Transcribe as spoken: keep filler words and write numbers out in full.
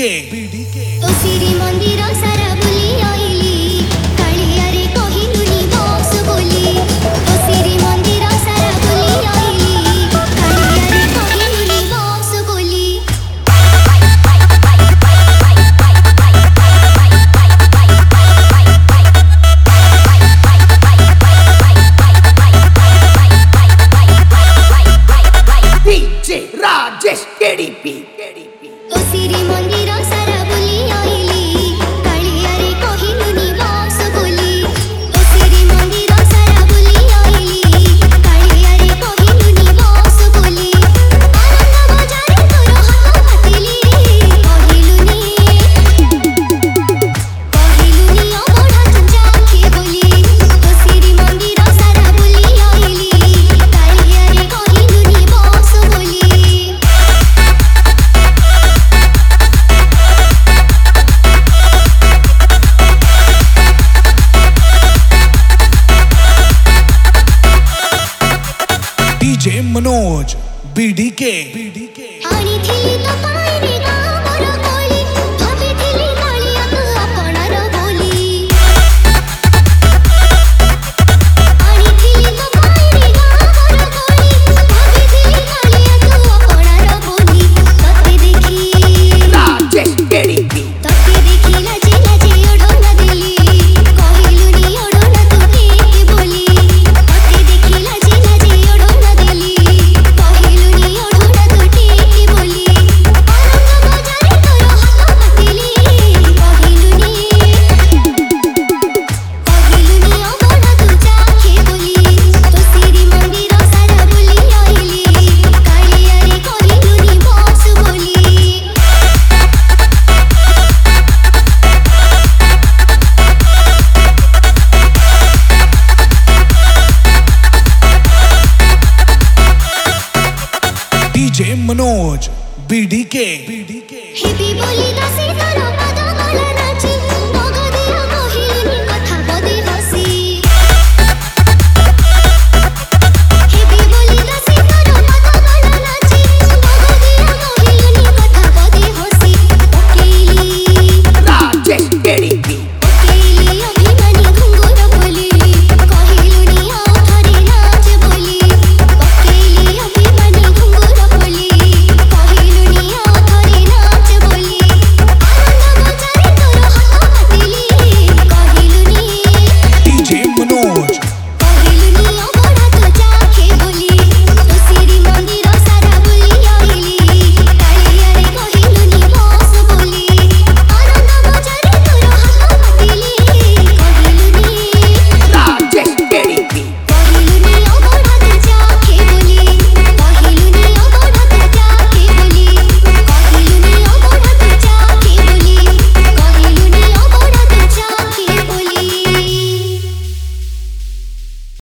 BDK तो श्री मंदिर सारा बुली आइली कालिया रे कहिलुनी बस बोली तो श्री मंदिर सारा बुली आइली कालिया रे कहिलुनी बस बोली डीजे राजेश केडीपी तो श्री मंदिर सारा बुली आइली कालिया रे कहिलुनी बस बोली तो श्री मंदिर सारा बुली आइली कालिया रे कहिलुनी बस बोली आनंद बजारे तोर हाथ पातिली कहिलुनी कहिलुनी अबढ़ा तुझा के बोली तो श्री मंदिर सारा बुली आइली कालिया रे कहिलुनी बस बोली डीजे मनोज बीडीके बीडीके आनी थिली तो पाइनी गामर कोली भाभी थिली कालिया तू अपनार बोली आनी थिली तो पाइनी गामर कोली भाभी थिली कालिया तू अपनार बोली तते देखी राजेश केडीपी तते देखी लाजे लाजे ओढ़न देली कहिलुनी ओढ़न तू के बोली तते देखी लाजे लाजे ओढ़न देली कहिलुनी ओढ़न तू के बोली आनंद बजारे तोर हाथ पातिली कहिलुनी कहिलुनी अबढ़ा तुझा के बोली तो श्री मंदिर सारा बुली आइली कालिया रे कहिलुनी बस बोली डीजे मनोज बीडीके बीडीके